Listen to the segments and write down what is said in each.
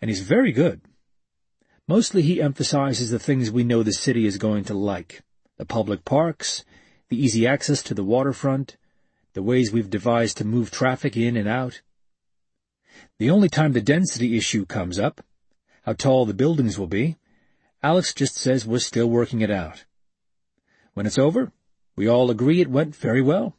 and he's very good. Mostly he emphasizes the things we know the city is going to like: the public parks, the easy access to the waterfront, the ways we've devised to move traffic in and out. The only time the density issue comes up, how tall the buildings will be, Alex just says we're still working it out. When it's over, we all agree it went very well.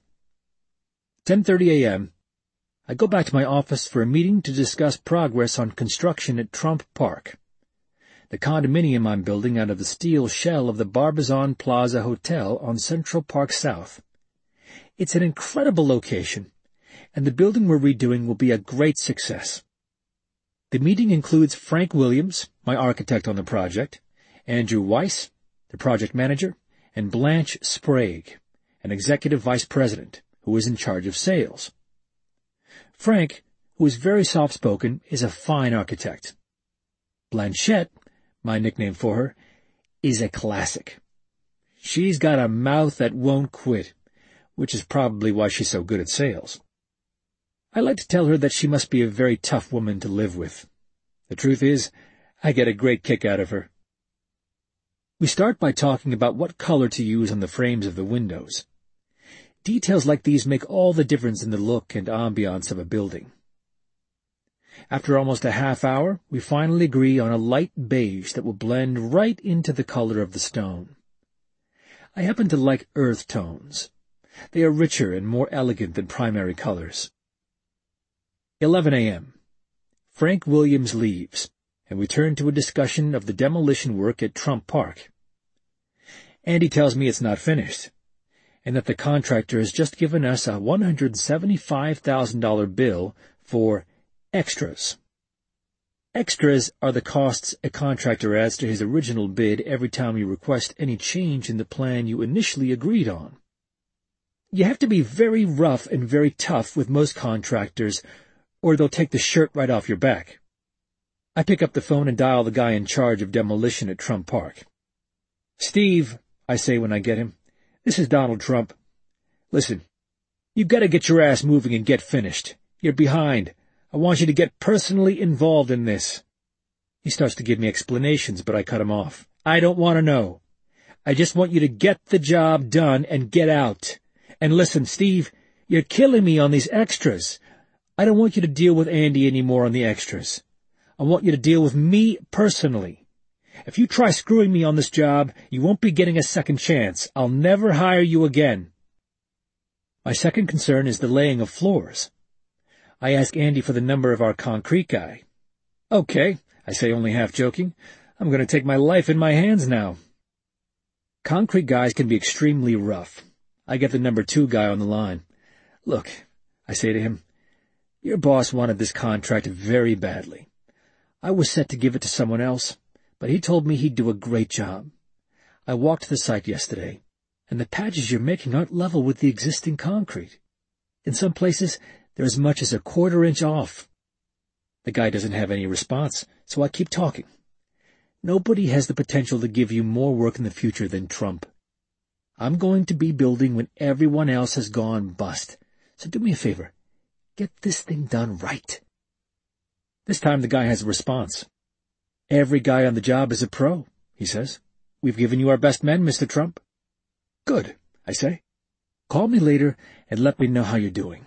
10:30 a.m. I go back to my office for a meeting to discuss progress on construction at Trump Park, the condominium I'm building out of the steel shell of the Barbizon Plaza Hotel on Central Park South. It's an incredible location, and the building we're redoing will be a great success. The meeting includes Frank Williams, my architect on the project, Andrew Weiss, the project manager, and Blanche Sprague, an executive vice president, who is in charge of sales. Frank, who is very soft-spoken, is a fine architect. Blanchette, my nickname for her, is a classic. She's got a mouth that won't quit, which is probably why she's so good at sales. I like to tell her that she must be a very tough woman to live with. The truth is, I get a great kick out of her. We start by talking about what color to use on the frames of the windows. Details like these make all the difference in the look and ambiance of a building. After almost a half hour, we finally agree on a light beige that will blend right into the color of the stone. I happen to like earth tones. They are richer and more elegant than primary colors. 11 a.m. Frank Williams leaves, and we turn to a discussion of the demolition work at Trump Park. Andy tells me it's not finished, and that the contractor has just given us a $175,000 bill for extras. Extras are the costs a contractor adds to his original bid every time you request any change in the plan you initially agreed on. You have to be very rough and very tough with most contractors, or they'll take the shirt right off your back. I pick up the phone and dial the guy in charge of demolition at Trump Park. "Steve," I say when I get him, "this is Donald Trump. Listen, you've got to get your ass moving and get finished. You're behind. I want you to get personally involved in this." He starts to give me explanations, but I cut him off. "I don't want to know. I just want you to get the job done and get out. And listen, Steve, you're killing me on these extras. I don't want you to deal with Andy anymore on the extras. I want you to deal with me personally. If you try screwing me on this job, you won't be getting a second chance. I'll never hire you again." My second concern is the laying of floors. I ask Andy for the number of our concrete guy. "Okay," I say, only half joking. "I'm going to take my life in my hands now." Concrete guys can be extremely rough. I get the number 2 guy on the line. "Look," I say to him, "your boss wanted this contract very badly. I was set to give it to someone else, but he told me he'd do a great job. I walked the site yesterday, and the patches you're making aren't level with the existing concrete. In some places, they're as much as a quarter-inch off." The guy doesn't have any response, so I keep talking. "Nobody has the potential to give you more work in the future than Trump. I'm going to be building when everyone else has gone bust, so do me a favor. Get this thing done right." This time the guy has a response. "Every guy on the job is a pro," he says. "We've given you our best men, Mr. Trump." "Good," I say. "Call me later and let me know how you're doing."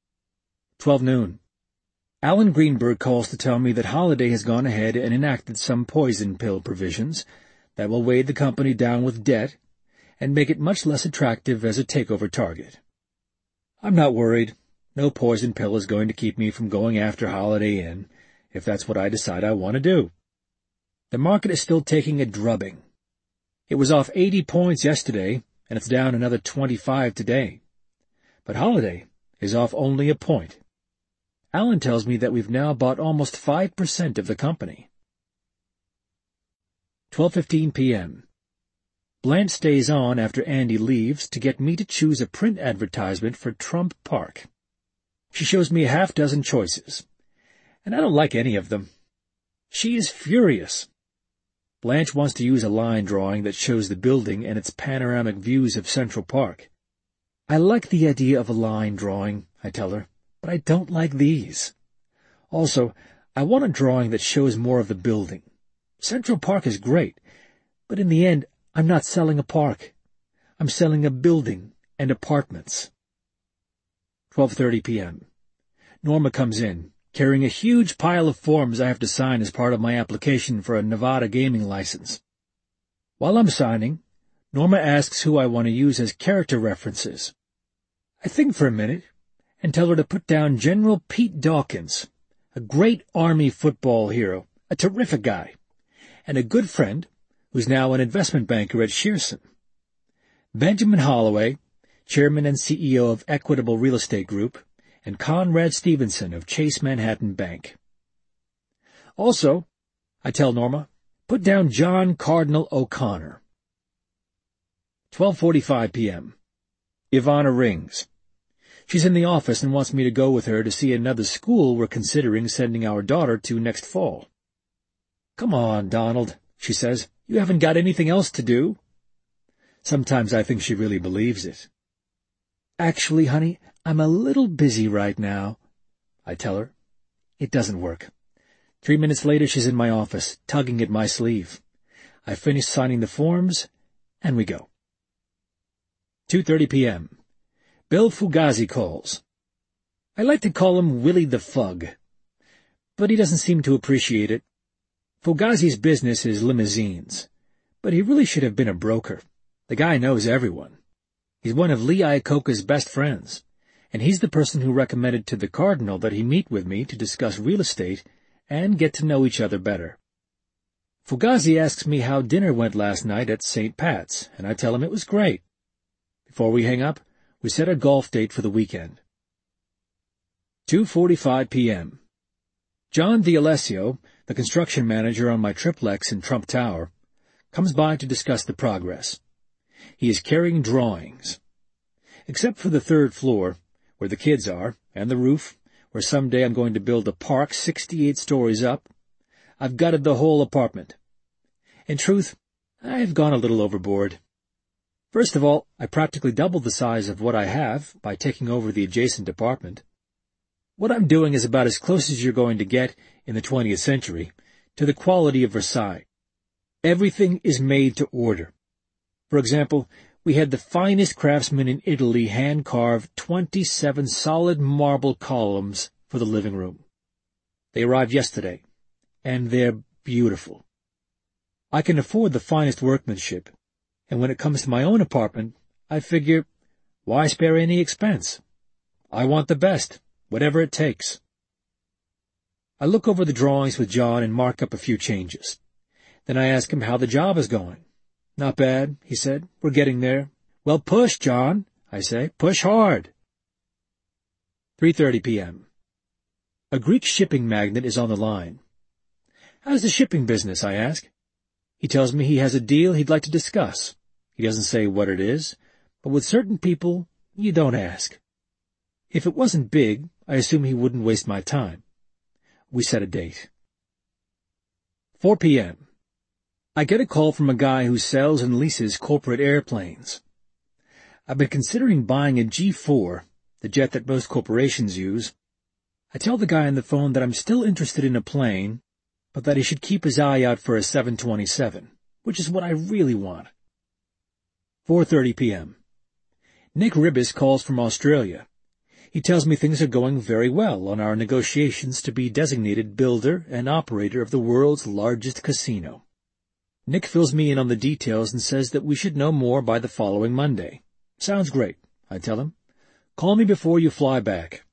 12 noon. Alan Greenberg calls to tell me that Holiday has gone ahead and enacted some poison pill provisions that will weigh the company down with debt and make it much less attractive as a takeover target. I'm not worried. No poison pill is going to keep me from going after Holiday Inn, if that's what I decide I want to do. The market is still taking a drubbing. It was off 80 points yesterday, and it's down another 25 today. But Holiday is off only a point. Alan tells me that we've now bought almost 5% of the company. 12:15 p.m. Blanche stays on after Andy leaves to get me to choose a print advertisement for Trump Park. She shows me a half-dozen choices, and I don't like any of them. She is furious. Blanche wants to use a line drawing that shows the building and its panoramic views of Central Park. I like the idea of a line drawing, I tell her, but I don't like these. Also, I want a drawing that shows more of the building. Central Park is great, but in the end, I'm not selling a park. I'm selling a building and apartments. 12:30 p.m. Norma comes in, carrying a huge pile of forms I have to sign as part of my application for a Nevada gaming license. While I'm signing, Norma asks who I want to use as character references. I think for a minute and tell her to put down General Pete Dawkins, a great Army football hero, a terrific guy, and a good friend who's now an investment banker at Shearson. Benjamin Holloway, chairman and CEO of Equitable Real Estate Group, and Conrad Stevenson of Chase Manhattan Bank. Also, I tell Norma, put down John Cardinal O'Connor. 12:45 p.m. Ivana rings. She's in the office and wants me to go with her to see another school we're considering sending our daughter to next fall. "Come on, Donald," she says. "You haven't got anything else to do." Sometimes I think she really believes it. "Actually, honey, I'm a little busy right now," I tell her. It doesn't work. 3 minutes later, she's in my office, tugging at my sleeve. I finish signing the forms, and we go. 2:30 p.m. Bill Fugazi calls. I like to call him Willie the Fug, but he doesn't seem to appreciate it. Fugazi's business is limousines, but he really should have been a broker. The guy knows everyone. He's one of Lee Iacocca's best friends, and he's the person who recommended to the Cardinal that he meet with me to discuss real estate and get to know each other better. Fugazi asks me how dinner went last night at St. Pat's, and I tell him it was great. Before we hang up, we set a golf date for the weekend. 2:45 p.m. John D'Alessio, the construction manager on my triplex in Trump Tower, comes by to discuss the progress. He is carrying drawings. Except for the third floor, where the kids are, and the roof, where someday I'm going to build a park 68 stories up, I've gutted the whole apartment. In truth, I've gone a little overboard. First of all, I practically doubled the size of what I have by taking over the adjacent apartment. What I'm doing is about as close as you're going to get in the 20th century to the quality of Versailles. Everything is made to order. For example, we had the finest craftsmen in Italy hand-carve 27 solid marble columns for the living room. They arrived yesterday, and they're beautiful. I can afford the finest workmanship, and when it comes to my own apartment, I figure, why spare any expense? I want the best, whatever it takes. I look over the drawings with John and mark up a few changes. Then I ask him how the job is going. "Not bad," he said. "We're getting there." "Well, push, John," I say. "Push hard." 3:30 p.m. A Greek shipping magnate is on the line. "How's the shipping business?" I ask. He tells me he has a deal he'd like to discuss. He doesn't say what it is, but with certain people, you don't ask. If it wasn't big, I assume he wouldn't waste my time. We set a date. 4 p.m. I get a call from a guy who sells and leases corporate airplanes. I've been considering buying a G4, the jet that most corporations use. I tell the guy on the phone that I'm still interested in a plane, but that he should keep his eye out for a 727, which is what I really want. 4:30 p.m. Nick Ribis calls from Australia. He tells me things are going very well on our negotiations to be designated builder and operator of the world's largest casino. Nick fills me in on the details and says that we should know more by the following Monday. "Sounds great," I tell him. "Call me before you fly back."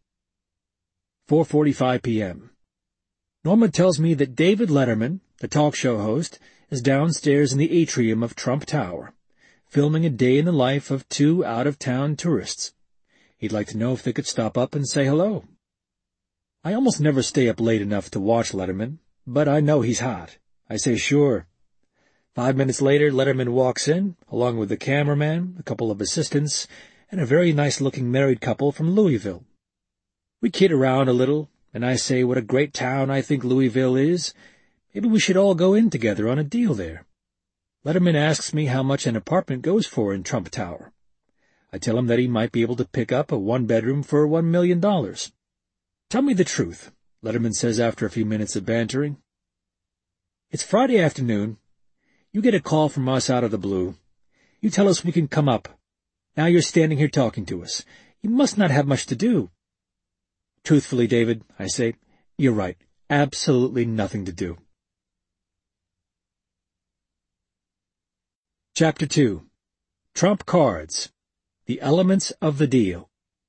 4:45 p.m. Norma tells me that David Letterman, the talk show host, is downstairs in the atrium of Trump Tower, filming a day in the life of 2 out-of-town tourists. He'd like to know if they could stop up and say hello. I almost never stay up late enough to watch Letterman, but I know he's hot. I say sure. 5 minutes later, Letterman walks in, along with the cameraman, a couple of assistants, and a very nice-looking married couple from Louisville. We kid around a little, and I say what a great town I think Louisville is. Maybe we should all go in together on a deal there. Letterman asks me how much an apartment goes for in Trump Tower. I tell him that he might be able to pick up a one-bedroom for $1 million. "Tell me the truth. Letterman says after a few minutes of bantering. It's Friday afternoon. You get a call from us out of the blue. You tell us we can come up. Now you're standing here talking to us. You must not have much to do. Truthfully, David, I say, you're right. Absolutely nothing to do. Chapter 2. Trump Cards. The Elements of the Deal.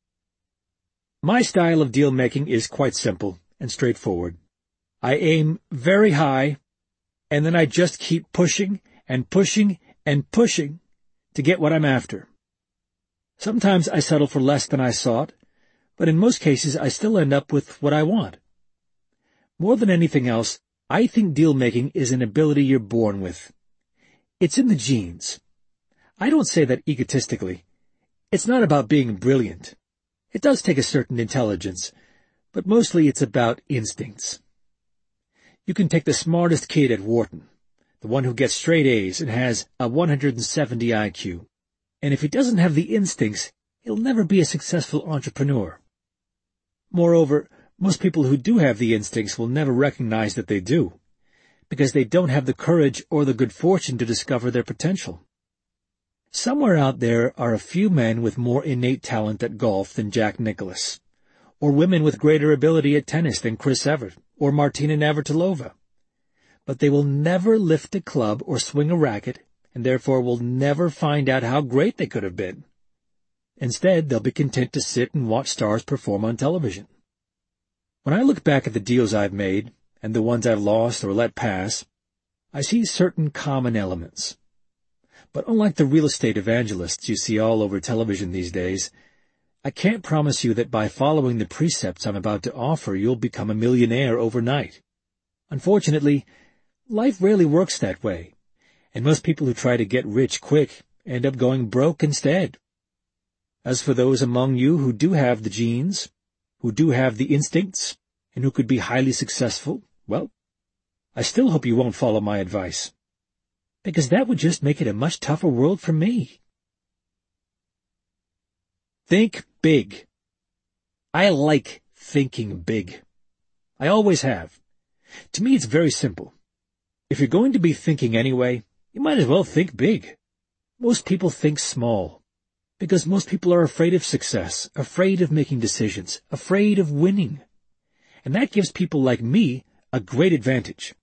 My style of deal-making is quite simple and straightforward. I aim very high, and then I just keep pushing and pushing and pushing to get what I'm after. Sometimes I settle for less than I sought, but in most cases I still end up with what I want. More than anything else, I think deal-making is an ability you're born with. It's in the genes. I don't say that egotistically. It's not about being brilliant. It does take a certain intelligence, but mostly it's about instincts. You can take the smartest kid at Wharton, the one who gets straight A's and has a 170 IQ, and if he doesn't have the instincts, he'll never be a successful entrepreneur. Moreover, most people who do have the instincts will never recognize that they do, because they don't have the courage or the good fortune to discover their potential. Somewhere out there are a few men with more innate talent at golf than Jack Nicklaus, or women with greater ability at tennis than Chris Evert or Martina Navratilova. But they will never lift a club or swing a racket, and therefore will never find out how great they could have been. Instead, they'll be content to sit and watch stars perform on television. When I look back at the deals I've made, and the ones I've lost or let pass, I see certain common elements. But unlike the real estate evangelists you see all over television these days, I can't promise you that by following the precepts I'm about to offer you'll become a millionaire overnight. Unfortunately, life rarely works that way, and most people who try to get rich quick end up going broke instead. As for those among you who do have the genes, who do have the instincts, and who could be highly successful, well, I still hope you won't follow my advice, because that would just make it a much tougher world for me. Think big. I like thinking big. I always have. To me, it's very simple. If you're going to be thinking anyway, you might as well think big. Most people think small, because most people are afraid of success, afraid of making decisions, afraid of winning. And that gives people like me a great advantage.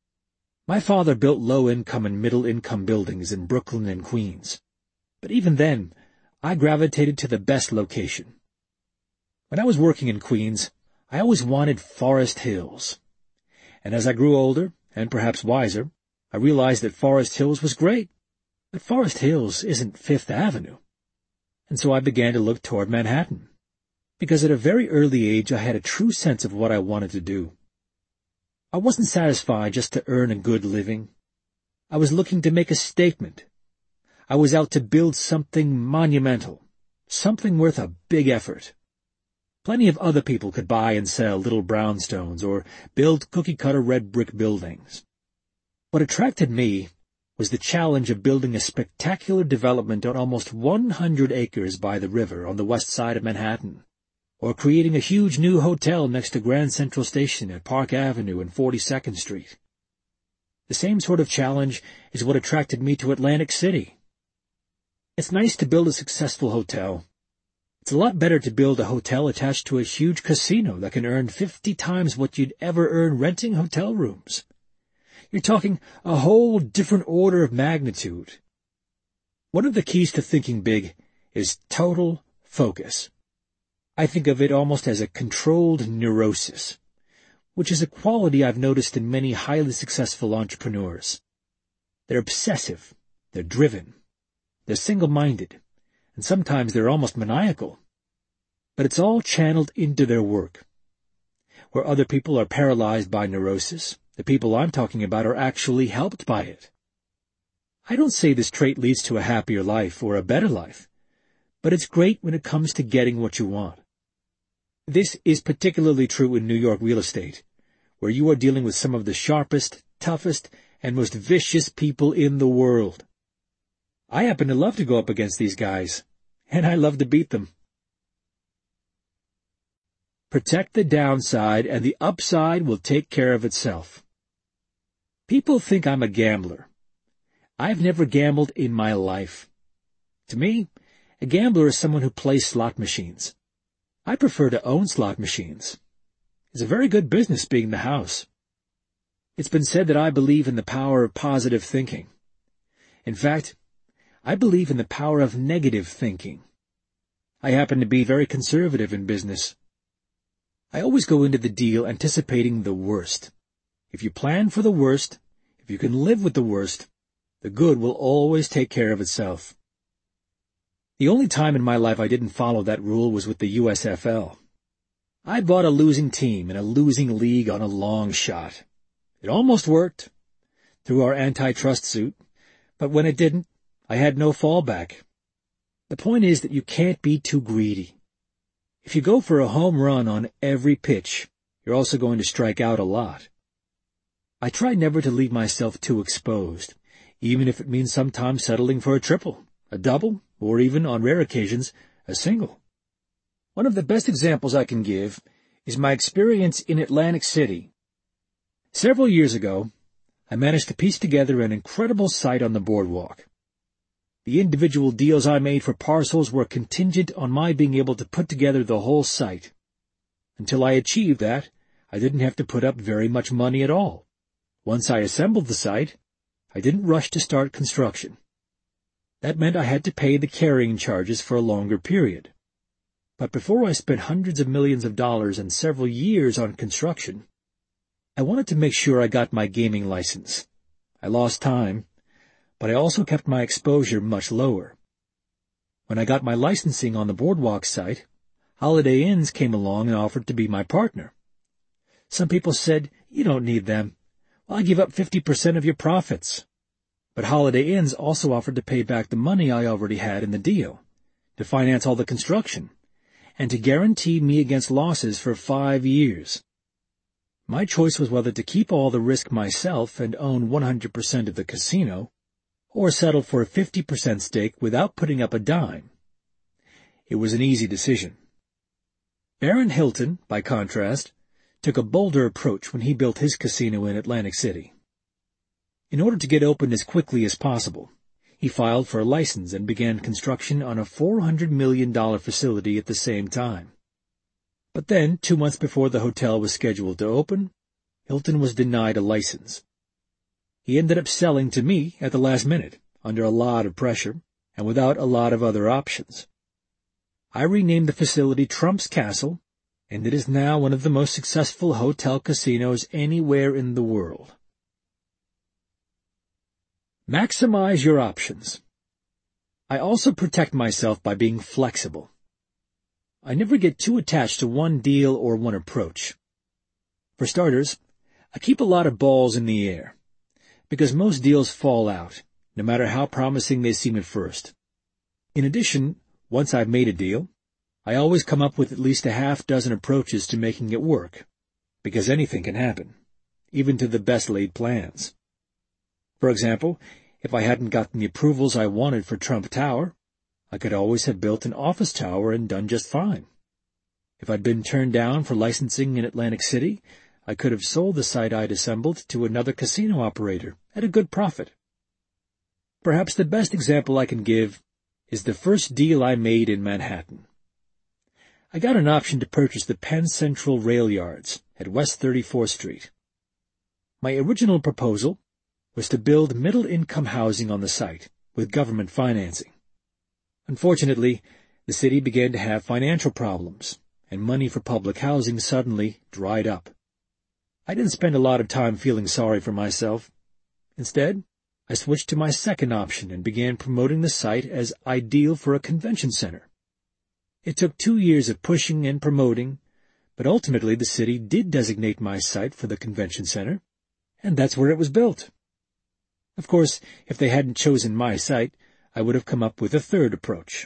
My father built low-income and middle-income buildings in Brooklyn and Queens. But even then, I gravitated to the best location. When I was working in Queens, I always wanted Forest Hills. And as I grew older, and perhaps wiser, I realized that Forest Hills was great. But Forest Hills isn't Fifth Avenue. And so I began to look toward Manhattan, because at a very early age I had a true sense of what I wanted to do. I wasn't satisfied just to earn a good living. I was looking to make a statement. I was out to build something monumental, something worth a big effort. Plenty of other people could buy and sell little brownstones or build cookie-cutter red brick buildings. What attracted me was the challenge of building a spectacular development on almost 100 acres by the river on the west side of Manhattan, or creating a huge new hotel next to Grand Central Station at Park Avenue and 42nd Street. The same sort of challenge is what attracted me to Atlantic City. It's nice to build a successful hotel. It's a lot better to build a hotel attached to a huge casino that can earn 50 times what you'd ever earn renting hotel rooms. You're talking a whole different order of magnitude. One of the keys to thinking big is total focus. I think of it almost as a controlled neurosis, which is a quality I've noticed in many highly successful entrepreneurs. They're obsessive, they're driven, they're single-minded, and sometimes they're almost maniacal. But it's all channeled into their work. Where other people are paralyzed by neurosis, the people I'm talking about are actually helped by it. I don't say this trait leads to a happier life or a better life, but it's great when it comes to getting what you want. This is particularly true in New York real estate, where you are dealing with some of the sharpest, toughest, and most vicious people in the world. I happen to love to go up against these guys, and I love to beat them. Protect the downside, and the upside will take care of itself. People think I'm a gambler. I've never gambled in my life. To me, a gambler is someone who plays slot machines. I prefer to own slot machines. It's a very good business being the house. It's been said that I believe in the power of positive thinking. In fact, I believe in the power of negative thinking. I happen to be very conservative in business. I always go into the deal anticipating the worst. If you plan for the worst, if you can live with the worst, the good will always take care of itself. The only time in my life I didn't follow that rule was with the USFL. I bought a losing team in a losing league on a long shot. It almost worked, through our antitrust suit, but when it didn't, I had no fallback. The point is that you can't be too greedy. If you go for a home run on every pitch, you're also going to strike out a lot. I try never to leave myself too exposed, even if it means sometimes settling for a triple, a double, or even, on rare occasions, a single. One of the best examples I can give is my experience in Atlantic City. Several years ago, I managed to piece together an incredible site on the boardwalk. The individual deals I made for parcels were contingent on my being able to put together the whole site. Until I achieved that, I didn't have to put up very much money at all. Once I assembled the site, I didn't rush to start construction. That meant I had to pay the carrying charges for a longer period. But before I spent hundreds of millions of dollars and several years on construction, I wanted to make sure I got my gaming license. I lost time, but I also kept my exposure much lower. When I got my licensing on the boardwalk site, Holiday Inns came along and offered to be my partner. Some people said, "You don't need them. I'll give up 50% of your profits." But Holiday Inns also offered to pay back the money I already had in the deal, to finance all the construction, and to guarantee me against losses for 5 years. My choice was whether to keep all the risk myself and own 100% of the casino, or settle for a 50% stake without putting up a dime. It was an easy decision. Baron Hilton, by contrast, took a bolder approach when he built his casino in Atlantic City. In order to get open as quickly as possible, he filed for a license and began construction on a $400 million facility at the same time. But then, 2 months before the hotel was scheduled to open, Hilton was denied a license. He ended up selling to me at the last minute, under a lot of pressure, and without a lot of other options. I renamed the facility Trump's Castle, and it is now one of the most successful hotel casinos anywhere in the world. Maximize your options. I also protect myself by being flexible. I never get too attached to one deal or one approach. For starters, I keep a lot of balls in the air, because most deals fall out, no matter how promising they seem at first. In addition, once I've made a deal, I always come up with at least a half-dozen approaches to making it work, because anything can happen, even to the best-laid plans. For example, if I hadn't gotten the approvals I wanted for Trump Tower, I could always have built an office tower and done just fine. If I'd been turned down for licensing in Atlantic City, I could have sold the site I'd assembled to another casino operator at a good profit. Perhaps the best example I can give is the first deal I made in Manhattan. I got an option to purchase the Penn Central Rail Yards at West 34th Street. My original proposal was to build middle-income housing on the site with government financing. Unfortunately, the city began to have financial problems, and money for public housing suddenly dried up. I didn't spend a lot of time feeling sorry for myself. Instead, I switched to my second option and began promoting the site as ideal for a convention center. It took 2 years of pushing and promoting, but ultimately the city did designate my site for the convention center, and that's where it was built. Of course, if they hadn't chosen my site, I would have come up with a third approach.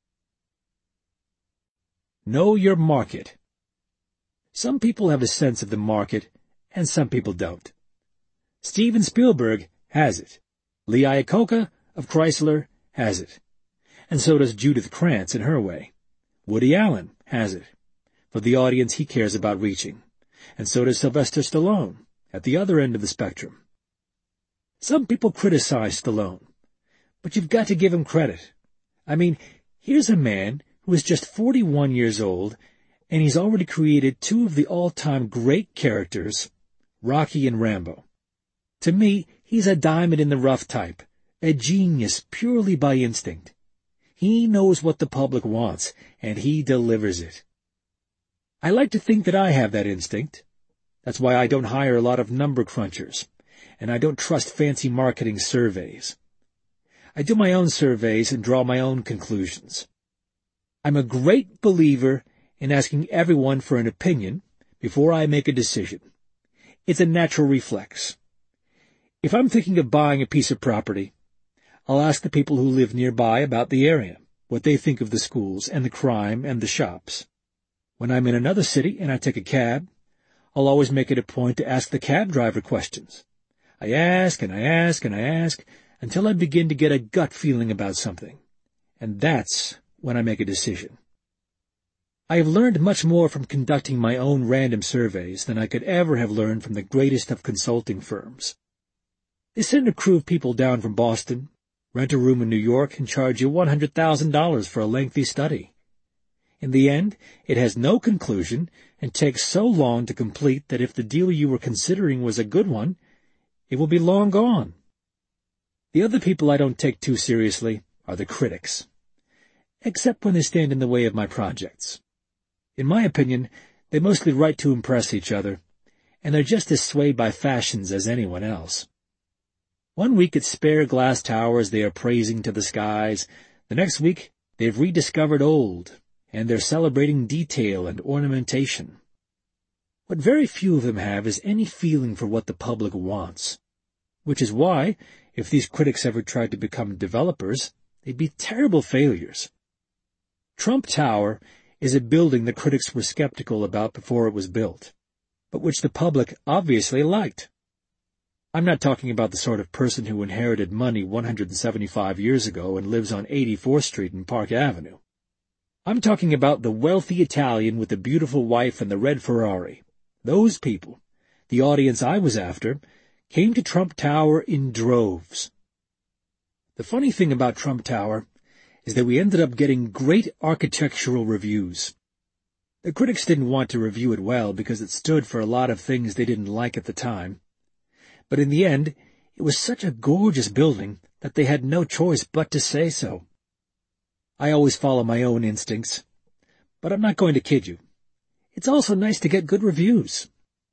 Know your market. Some people have a sense of the market, and some people don't. Steven Spielberg has it. Lee Iacocca of Chrysler has it. And so does Judith Krantz in her way. Woody Allen has it. for the audience he cares about reaching, and so does Sylvester Stallone, at the other end of the spectrum. Some people criticize Stallone, but you've got to give him credit. I mean, here's a man who is just 41 years old, and he's already created two of the all-time great characters, Rocky and Rambo. To me, he's a diamond-in-the-rough type, a genius purely by instinct. He knows what the public wants, and he delivers it. I like to think that I have that instinct. That's why I don't hire a lot of number crunchers, and I don't trust fancy marketing surveys. I do my own surveys and draw my own conclusions. I'm a great believer in asking everyone for an opinion before I make a decision. It's a natural reflex. If I'm thinking of buying a piece of property, I'll ask the people who live nearby about the area, what they think of the schools and the crime and the shops. When I'm in another city and I take a cab, I'll always make it a point to ask the cab driver questions. I ask and I ask and I ask until I begin to get a gut feeling about something. And that's when I make a decision. I have learned much more from conducting my own random surveys than I could ever have learned from the greatest of consulting firms. They send a crew of people down from Boston, rent a room in New York, and charge you $100,000 for a lengthy study. In the end, it has no conclusion and takes so long to complete that if the deal you were considering was a good one, it will be long gone. The other people I don't take too seriously are the critics, except when they stand in the way of my projects. In my opinion, they mostly write to impress each other, and they're just as swayed by fashions as anyone else. One week it's spare glass towers they are praising to the skies. The next week they've rediscovered old, and they're celebrating detail and ornamentation. What very few of them have is any feeling for what the public wants, which is why, if these critics ever tried to become developers, they'd be terrible failures. Trump Tower is a building the critics were skeptical about before it was built, but which the public obviously liked. I'm not talking about the sort of person who inherited money 175 years ago and lives on 84th Street and Park Avenue. I'm talking about the wealthy Italian with the beautiful wife and the red Ferrari. Those people, the audience I was after, came to Trump Tower in droves. The funny thing about Trump Tower is that we ended up getting great architectural reviews. The critics didn't want to review it well because it stood for a lot of things they didn't like at the time. But in the end, it was such a gorgeous building that they had no choice but to say so. I always follow my own instincts, but I'm not going to kid you. It's also nice to get good reviews.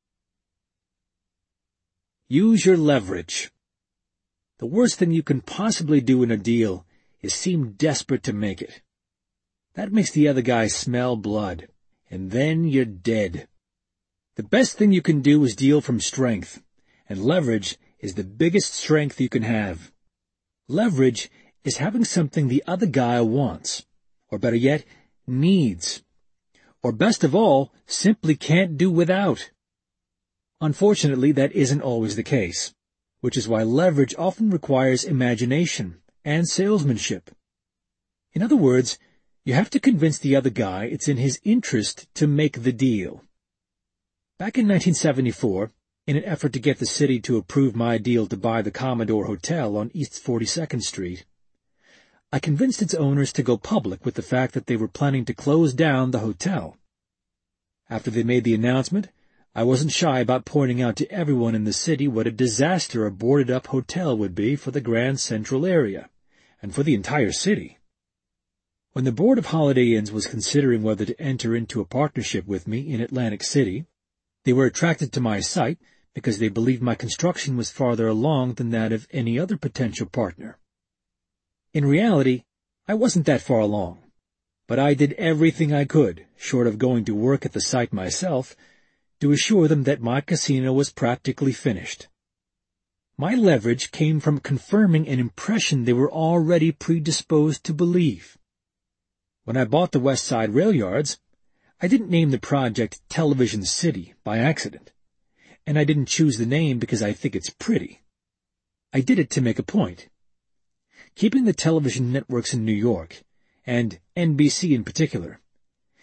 Use your leverage. The worst thing you can possibly do in a deal is seem desperate to make it. That makes the other guy smell blood, and then you're dead. The best thing you can do is deal from strength, and leverage is the biggest strength you can have. Leverage is having something the other guy wants, or better yet, needs, or best of all, simply can't do without. Unfortunately, that isn't always the case, which is why leverage often requires imagination and salesmanship. In other words, you have to convince the other guy it's in his interest to make the deal. Back in 1974, in an effort to get the city to approve my deal to buy the Commodore Hotel on East 42nd Street, I convinced its owners to go public with the fact that they were planning to close down the hotel. After they made the announcement, I wasn't shy about pointing out to everyone in the city what a disaster a boarded-up hotel would be for the Grand Central area, and for the entire city. When the Board of Holiday Inns was considering whether to enter into a partnership with me in Atlantic City, they were attracted to my site because they believed my construction was farther along than that of any other potential partner. In reality, I wasn't that far along, but I did everything I could, short of going to work at the site myself, to assure them that my casino was practically finished. My leverage came from confirming an impression they were already predisposed to believe. When I bought the West Side Rail Yards, I didn't name the project Television City by accident, and I didn't choose the name because I think it's pretty. I did it to make a point. Keeping the television networks in New York, and NBC in particular,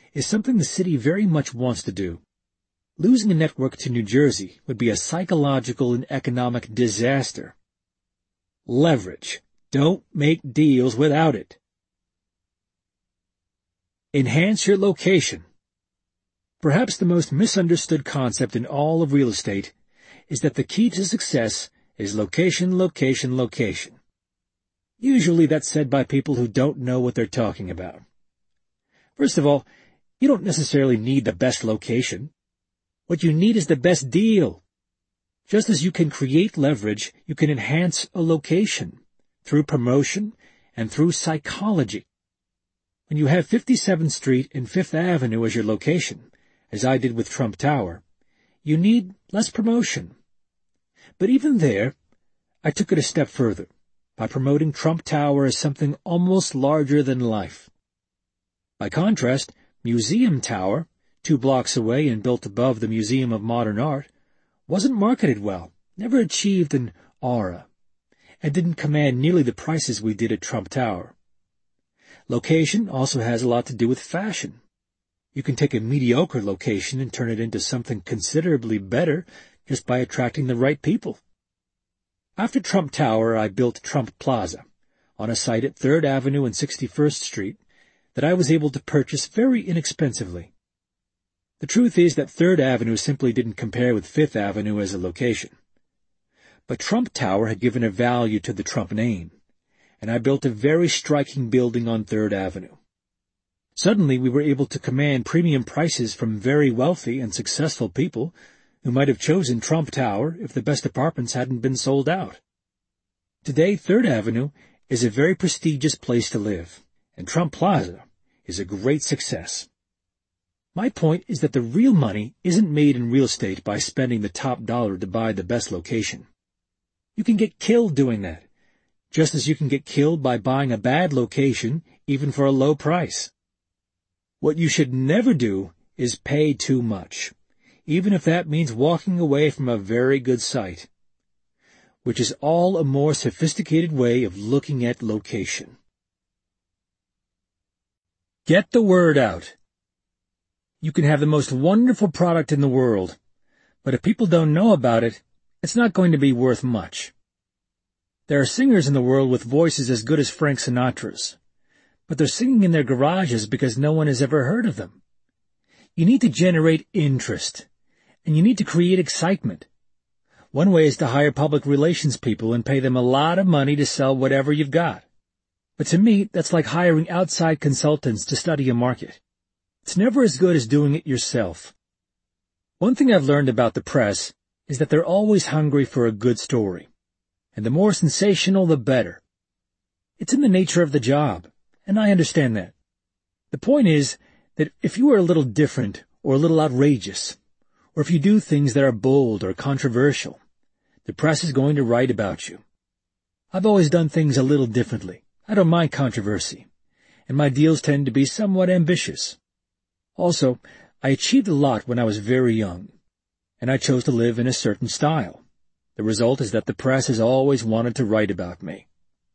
is something the city very much wants to do. Losing a network to New Jersey would be a psychological and economic disaster. Leverage. Don't make deals without it. Enhance your location. Perhaps the most misunderstood concept in all of real estate is that the key to success is location, location, location. Usually that's said by people who don't know what they're talking about. First of all, you don't necessarily need the best location. What you need is the best deal. Just as you can create leverage, you can enhance a location through promotion and through psychology. When you have 57th Street and 5th Avenue as your location, as I did with Trump Tower, you need less promotion. But even there, I took it a step further by promoting Trump Tower as something almost larger than life. By contrast, Museum Tower, 2 blocks away and built above the Museum of Modern Art, wasn't marketed well, never achieved an aura, and didn't command nearly the prices we did at Trump Tower. Location also has a lot to do with fashion. You can take a mediocre location and turn it into something considerably better just by attracting the right people. After Trump Tower, I built Trump Plaza on a site at 3rd Avenue and 61st Street that I was able to purchase very inexpensively. The truth is that 3rd Avenue simply didn't compare with 5th Avenue as a location. But Trump Tower had given a value to the Trump name, and I built a very striking building on 3rd Avenue. Suddenly we were able to command premium prices from very wealthy and successful people who might have chosen Trump Tower if the best apartments hadn't been sold out. Today, 3rd Avenue is a very prestigious place to live, and Trump Plaza is a great success. My point is that the real money isn't made in real estate by spending the top dollar to buy the best location. You can get killed doing that, just as you can get killed by buying a bad location even for a low price. What you should never do is pay too much, even if that means walking away from a very good site, which is all a more sophisticated way of looking at location. Get the word out. You can have the most wonderful product in the world, but if people don't know about it, it's not going to be worth much. There are singers in the world with voices as good as Frank Sinatra's, but they're singing in their garages because no one has ever heard of them. You need to generate interest, and you need to create excitement. One way is to hire public relations people and pay them a lot of money to sell whatever you've got. But to me, that's like hiring outside consultants to study a market. It's never as good as doing it yourself. One thing I've learned about the press is that they're always hungry for a good story, and the more sensational, the better. It's in the nature of the job, and I understand that. The point is that if you are a little different or a little outrageous, or if you do things that are bold or controversial, the press is going to write about you. I've always done things a little differently. I don't mind controversy, and my deals tend to be somewhat ambitious. Also, I achieved a lot when I was very young, and I chose to live in a certain style. The result is that the press has always wanted to write about me.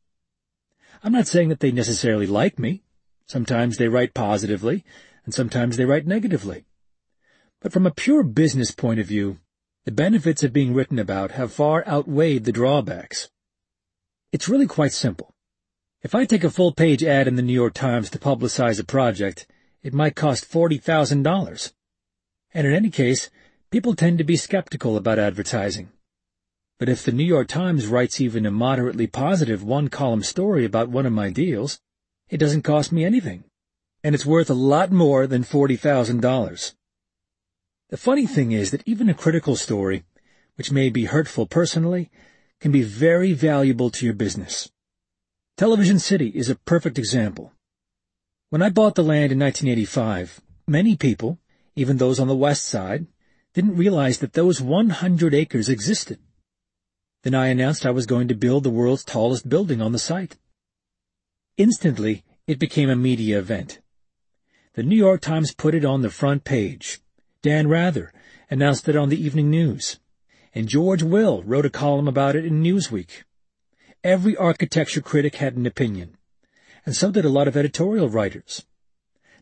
I'm not saying that they necessarily like me. Sometimes they write positively, and sometimes they write negatively. But from a pure business point of view, the benefits of being written about have far outweighed the drawbacks. It's really quite simple. If I take a full-page ad in the New York Times to publicize a project, it might cost $40,000. And in any case, people tend to be skeptical about advertising. But if the New York Times writes even a moderately positive one-column story about one of my deals, it doesn't cost me anything, and it's worth a lot more than $40,000. The funny thing is that even a critical story, which may be hurtful personally, can be very valuable to your business. Television City is a perfect example. When I bought the land in 1985, many people, even those on the west side, didn't realize that those 100 acres existed. Then I announced I was going to build the world's tallest building on the site. Instantly, it became a media event. The New York Times put it on the front page. Dan Rather announced it on the evening news. And George Will wrote a column about it in Newsweek. Every architecture critic had an opinion, and so did a lot of editorial writers.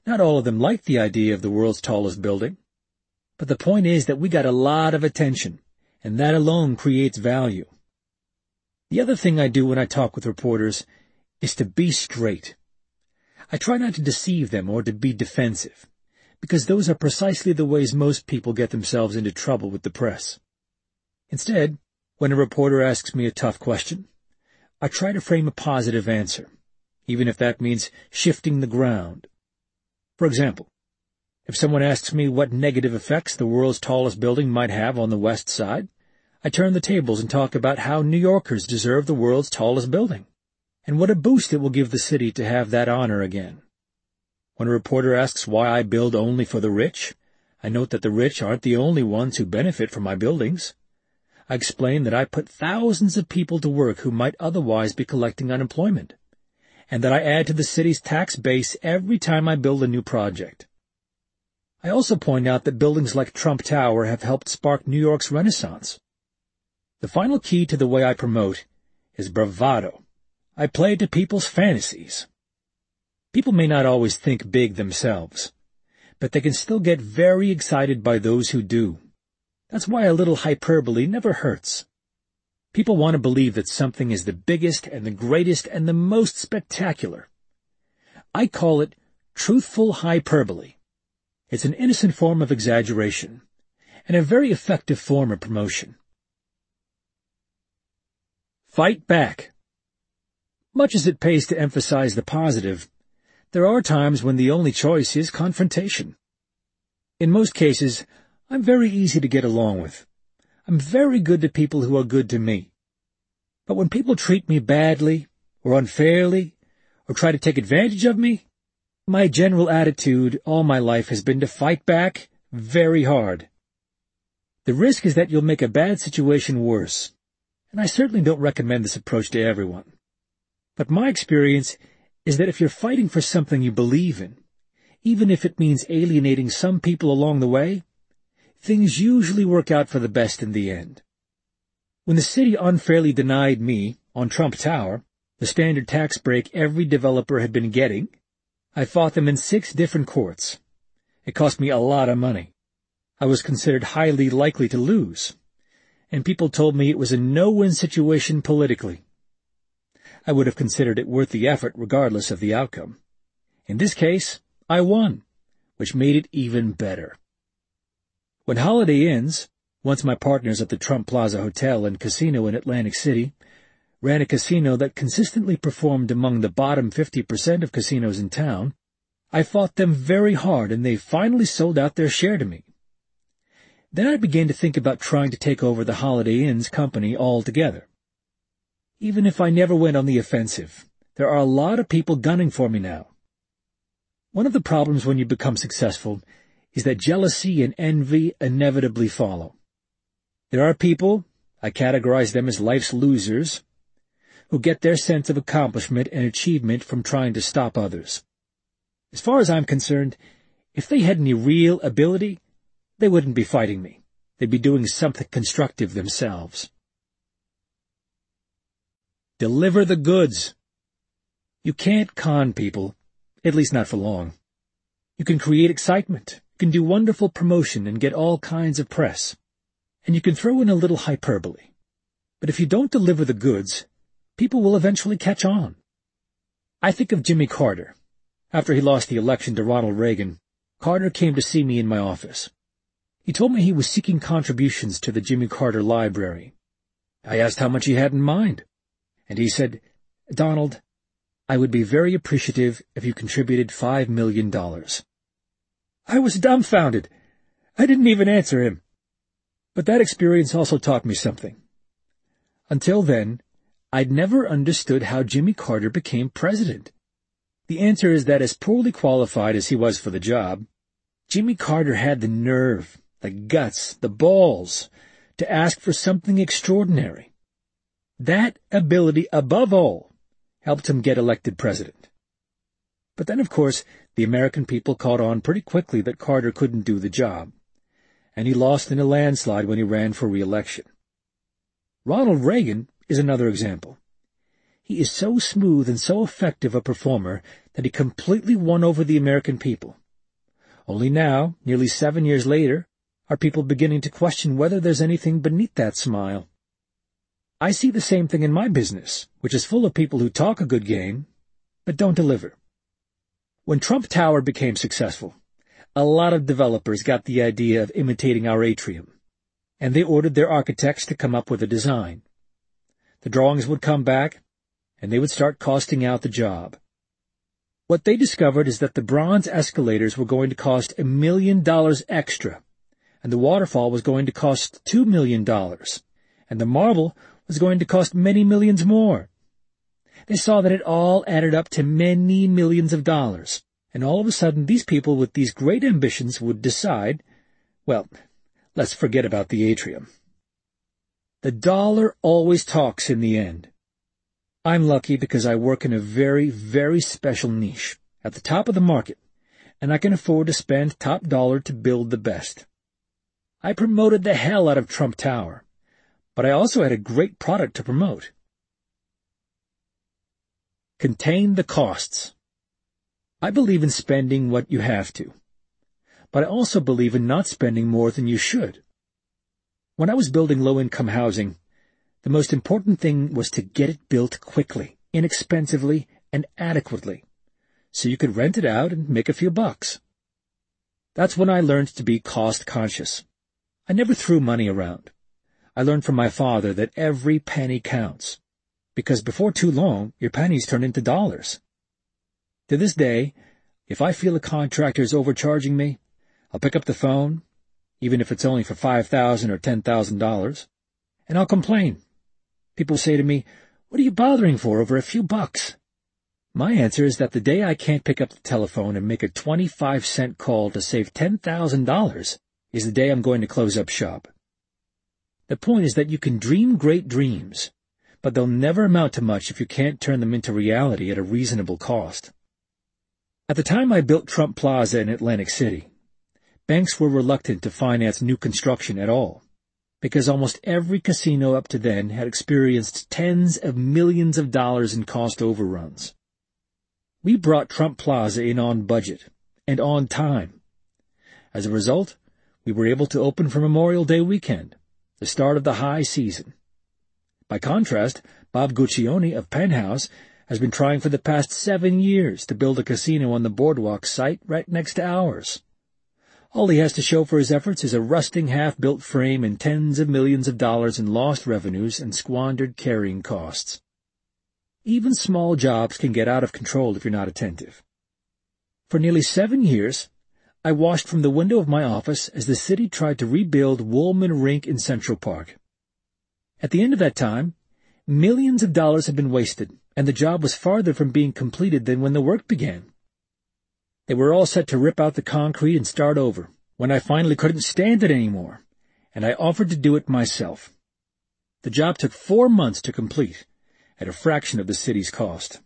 Not all of them liked the idea of the world's tallest building. But the point is that we got a lot of attention, and that alone creates value. The other thing I do when I talk with reporters is to be straight. I try not to deceive them or to be defensive, because those are precisely the ways most people get themselves into trouble with the press. Instead, when a reporter asks me a tough question, I try to frame a positive answer, even if that means shifting the ground. For example, if someone asks me what negative effects the world's tallest building might have on the West Side, I turn the tables and talk about how New Yorkers deserve the world's tallest building, and what a boost it will give the city to have that honor again. When a reporter asks why I build only for the rich, I note that the rich aren't the only ones who benefit from my buildings. I explain that I put thousands of people to work who might otherwise be collecting unemployment, and that I add to the city's tax base every time I build a new project. I also point out that buildings like Trump Tower have helped spark New York's Renaissance. The final key to the way I promote is bravado. I play to people's fantasies. People may not always think big themselves, but they can still get very excited by those who do. That's why a little hyperbole never hurts. People want to believe that something is the biggest and the greatest and the most spectacular. I call it truthful hyperbole. It's an innocent form of exaggeration, and a very effective form of promotion. Fight back. Much as it pays to emphasize the positive, there are times when the only choice is confrontation. In most cases, I'm very easy to get along with. I'm very good to people who are good to me. But when people treat me badly, or unfairly, or try to take advantage of me, my general attitude all my life has been to fight back very hard. The risk is that you'll make a bad situation worse, and I certainly don't recommend this approach to everyone. But my experience is that if you're fighting for something you believe in, even if it means alienating some people along the way, things usually work out for the best in the end. When the city unfairly denied me, on Trump Tower, the standard tax break every developer had been getting, I fought them in 6 different courts. It cost me a lot of money. I was considered highly likely to lose, and people told me it was a no-win situation politically. I would have considered it worth the effort regardless of the outcome. In this case, I won, which made it even better. When Holiday Inns, once my partners at the Trump Plaza Hotel and Casino in Atlantic City, ran a casino that consistently performed among the bottom 50% of casinos in town, I fought them very hard, and they finally sold out their share to me. Then I began to think about trying to take over the Holiday Inn's company altogether. Even if I never went on the offensive, there are a lot of people gunning for me now. One of the problems when you become successful is that jealousy and envy inevitably follow. There are people, I categorize them as life's losers, who get their sense of accomplishment and achievement from trying to stop others. As far as I'm concerned, if they had any real ability, they wouldn't be fighting me. They'd be doing something constructive themselves. Deliver the goods. You can't con people, at least not for long. You can create excitement, you can do wonderful promotion and get all kinds of press, and you can throw in a little hyperbole. But if you don't deliver the goods, people will eventually catch on. I think of Jimmy Carter. After he lost the election to Ronald Reagan, Carter came to see me in my office. He told me he was seeking contributions to the Jimmy Carter Library. I asked how much he had in mind, and he said, "Donald, I would be very appreciative if you contributed $5 million. I was dumbfounded. I didn't even answer him. But that experience also taught me something. Until then, I'd never understood how Jimmy Carter became president. The answer is that as poorly qualified as he was for the job, Jimmy Carter had the nerve, the guts, the balls to ask for something extraordinary. That ability, above all, helped him get elected president. But then, of course, the American people caught on pretty quickly that Carter couldn't do the job, and he lost in a landslide when he ran for re-election. Ronald Reagan is another example. He is so smooth and so effective a performer that he completely won over the American people. Only now, nearly 7 years later, are people beginning to question whether there's anything beneath that smile. I see the same thing in my business, which is full of people who talk a good game, but don't deliver. When Trump Tower became successful, a lot of developers got the idea of imitating our atrium, and they ordered their architects to come up with a design. The drawings would come back, and they would start costing out the job. What they discovered is that the bronze escalators were going to cost $1 million extra, and the waterfall was going to cost $2 million, and the marble was going to cost many millions more. They saw that it all added up to many millions of dollars, and all of a sudden these people with these great ambitions would decide, well, let's forget about the atrium. The dollar always talks in the end. I'm lucky because I work in a very, very special niche, at the top of the market, and I can afford to spend top dollar to build the best. I promoted the hell out of Trump Tower, but I also had a great product to promote. Contain the costs. I believe in spending what you have to, but I also believe in not spending more than you should. When I was building low-income housing, the most important thing was to get it built quickly, inexpensively, and adequately, so you could rent it out and make a few bucks. That's when I learned to be cost-conscious. I never threw money around. I learned from my father that every penny counts, because before too long, your pennies turn into dollars. To this day, if I feel a contractor is overcharging me, I'll pick up the phone, even if it's only for $5,000 or $10,000, and I'll complain. People say to me, "What are you bothering for over a few bucks?" My answer is that the day I can't pick up the telephone and make a 25-cent call to save $10,000 is the day I'm going to close up shop. The point is that you can dream great dreams, but they'll never amount to much if you can't turn them into reality at a reasonable cost. At the time I built Trump Plaza in Atlantic City, banks were reluctant to finance new construction at all, because almost every casino up to then had experienced tens of millions of dollars in cost overruns. We brought Trump Plaza in on budget and on time. As a result, we were able to open for Memorial Day weekend, the start of the high season. By contrast, Bob Guccione of Penthouse has been trying for the past 7 years to build a casino on the Boardwalk site right next to ours. All he has to show for his efforts is a rusting half-built frame and tens of millions of dollars in lost revenues and squandered carrying costs. Even small jobs can get out of control if you're not attentive. For nearly 7 years, I watched from the window of my office as the city tried to rebuild Woolman Rink in Central Park. At the end of that time, millions of dollars had been wasted, and the job was farther from being completed than when the work began. They were all set to rip out the concrete and start over, when I finally couldn't stand it anymore, and I offered to do it myself. The job took 4 months to complete, at a fraction of the city's cost.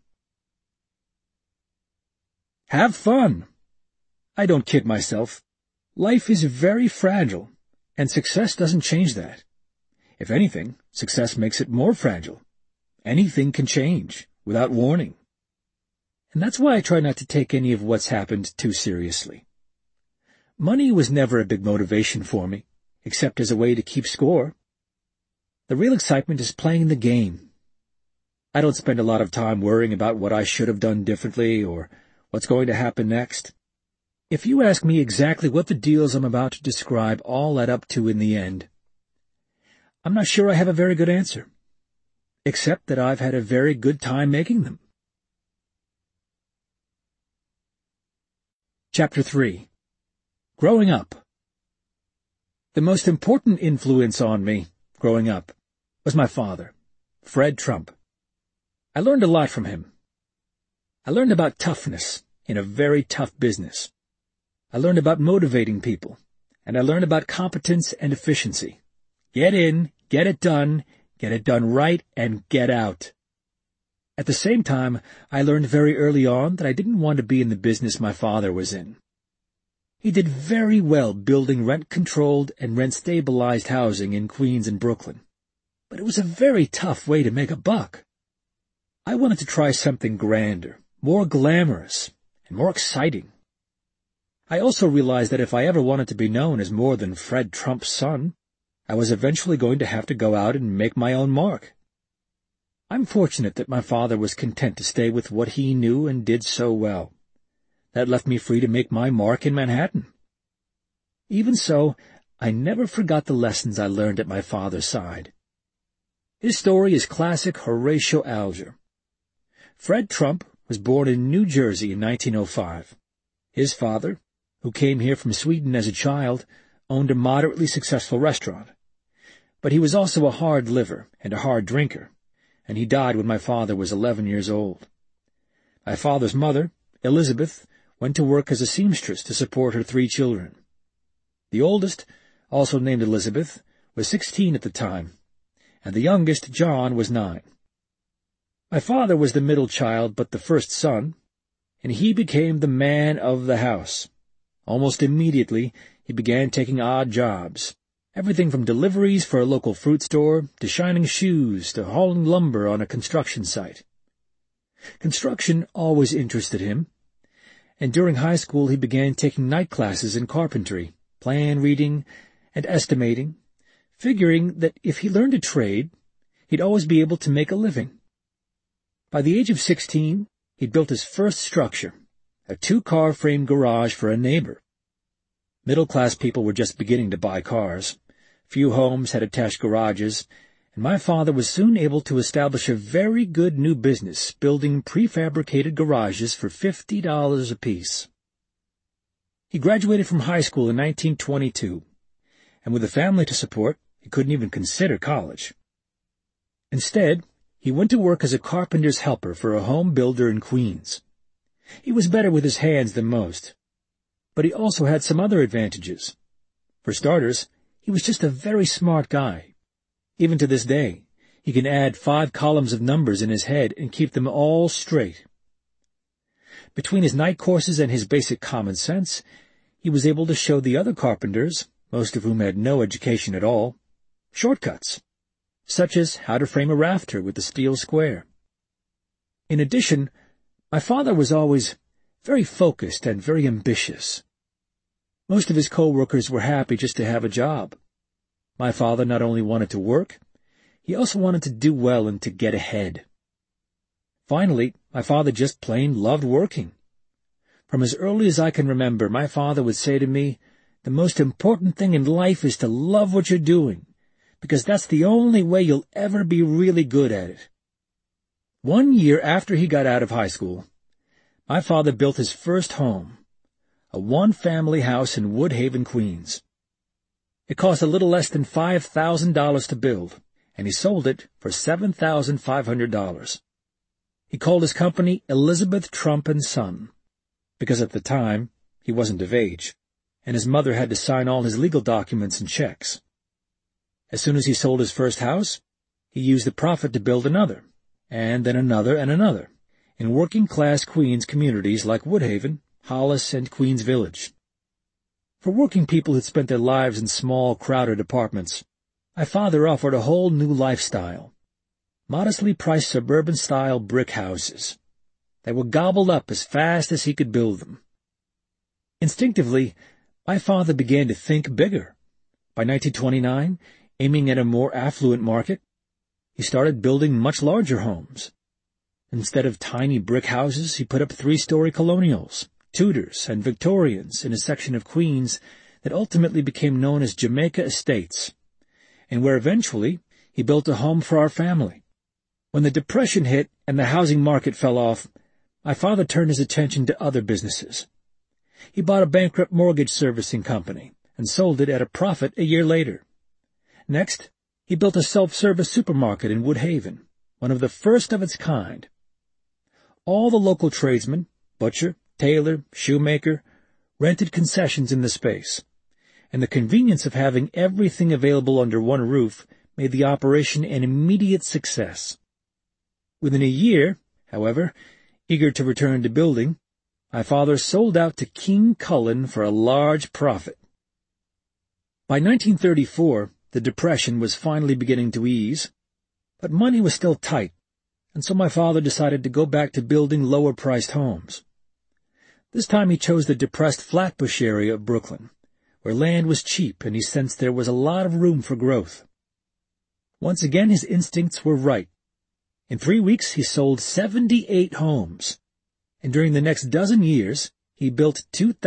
Have fun! I don't kid myself. Life is very fragile, and success doesn't change that. If anything, success makes it more fragile. Anything can change, without warning. And that's why I try not to take any of what's happened too seriously. Money was never a big motivation for me, except as a way to keep score. The real excitement is playing the game. I don't spend a lot of time worrying about what I should have done differently or what's going to happen next. If you ask me exactly what the deals I'm about to describe all add up to in the end, I'm not sure I have a very good answer, except that I've had a very good time making them. Chapter 3. Growing Up. The most important influence on me, growing up, was my father, Fred Trump. I learned a lot from him. I learned about toughness in a very tough business. I learned about motivating people, and I learned about competence and efficiency. Get in, get it done right, and get out. At the same time, I learned very early on that I didn't want to be in the business my father was in. He did very well building rent-controlled and rent-stabilized housing in Queens and Brooklyn, but it was a very tough way to make a buck. I wanted to try something grander, more glamorous, and more exciting. I also realized that if I ever wanted to be known as more than Fred Trump's son, I was eventually going to have to go out and make my own mark. I'm fortunate that my father was content to stay with what he knew and did so well. That left me free to make my mark in Manhattan. Even so, I never forgot the lessons I learned at my father's side. His story is classic Horatio Alger. Fred Trump was born in New Jersey in 1905. His father, who came here from Sweden as a child, owned a moderately successful restaurant. But he was also a hard liver and a hard drinker, and he died when my father was 11 years old. My father's mother, Elizabeth, went to work as a seamstress to support her 3 children. The oldest, also named Elizabeth, was 16 at the time, and the youngest, John, was 9. My father was the middle child but the first son, and he became the man of the house. Almost immediately, he began taking odd jobs, everything from deliveries for a local fruit store to shining shoes to hauling lumber on a construction site. Construction always interested him, and during high school he began taking night classes in carpentry, plan reading, and estimating, figuring that if he learned a trade, he'd always be able to make a living. By the age of 16, he'd built his first structure, a 2-car frame garage for a neighbor. Middle-class people were just beginning to buy cars. Few homes had attached garages, and my father was soon able to establish a very good new business building prefabricated garages for $50 apiece. He graduated from high school in 1922, and with a family to support, he couldn't even consider college. Instead, he went to work as a carpenter's helper for a home builder in Queens. He was better with his hands than most, but he also had some other advantages. For starters, he was just a very smart guy. Even to this day, he can add 5 columns of numbers in his head and keep them all straight. Between his night courses and his basic common sense, he was able to show the other carpenters, most of whom had no education at all, shortcuts, such as how to frame a rafter with a steel square. In addition, my father was always very focused and very ambitious. Most of his co-workers were happy just to have a job. My father not only wanted to work, he also wanted to do well and to get ahead. Finally, my father just plain loved working. From as early as I can remember, my father would say to me, "The most important thing in life is to love what you're doing, because that's the only way you'll ever be really good at it." 1 year after he got out of high school, my father built his first home, a 1-family house in Woodhaven, Queens. It cost a little less than $5,000 to build, and he sold it for $7,500. He called his company Elizabeth Trump & Son, because at the time he wasn't of age, and his mother had to sign all his legal documents and checks. As soon as he sold his first house, he used the profit to build another, and then another and another, in working-class Queens communities like Woodhaven, Hollis, and Queens Village. For working people who'd spent their lives in small, crowded apartments, my father offered a whole new lifestyle. Modestly priced suburban-style brick houses. They were gobbled up as fast as he could build them. Instinctively, my father began to think bigger. By 1929, aiming at a more affluent market, he started building much larger homes. Instead of tiny brick houses, he put up 3-story colonials, Tudors, and Victorians in a section of Queens that ultimately became known as Jamaica Estates, and where eventually he built a home for our family. When the Depression hit and the housing market fell off, my father turned his attention to other businesses. He bought a bankrupt mortgage servicing company and sold it at a profit a year later. Next, he built a self-service supermarket in Woodhaven, one of the first of its kind. All the local tradesmen, butcher, tailor, shoemaker, rented concessions in the space, and the convenience of having everything available under one roof made the operation an immediate success. Within a year, however, eager to return to building, my father sold out to King Cullen for a large profit. By 1934, the Depression was finally beginning to ease, but money was still tight, and so my father decided to go back to building lower-priced homes. This time he chose the depressed Flatbush area of Brooklyn, where land was cheap and he sensed there was a lot of room for growth. Once again, his instincts were right. In 3 weeks, he sold 78 homes, and during the next dozen years, he built